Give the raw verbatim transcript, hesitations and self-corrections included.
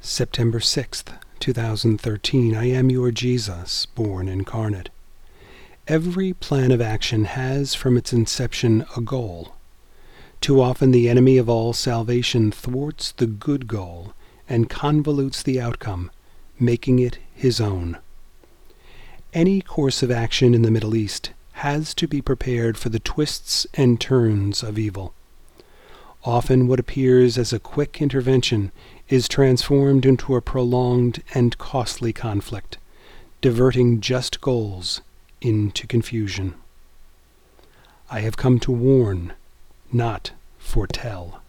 September sixth, two thousand thirteen. I am your Jesus, born incarnate. Every plan of action has from its inception a goal. Too often the enemy of all salvation thwarts the good goal and convolutes the outcome, making it his own. Any course of action in the Middle East has to be prepared for the twists and turns of evil. Often what appears as a quick intervention is transformed into a prolonged and costly conflict, diverting just goals into confusion. I have come to warn, not foretell.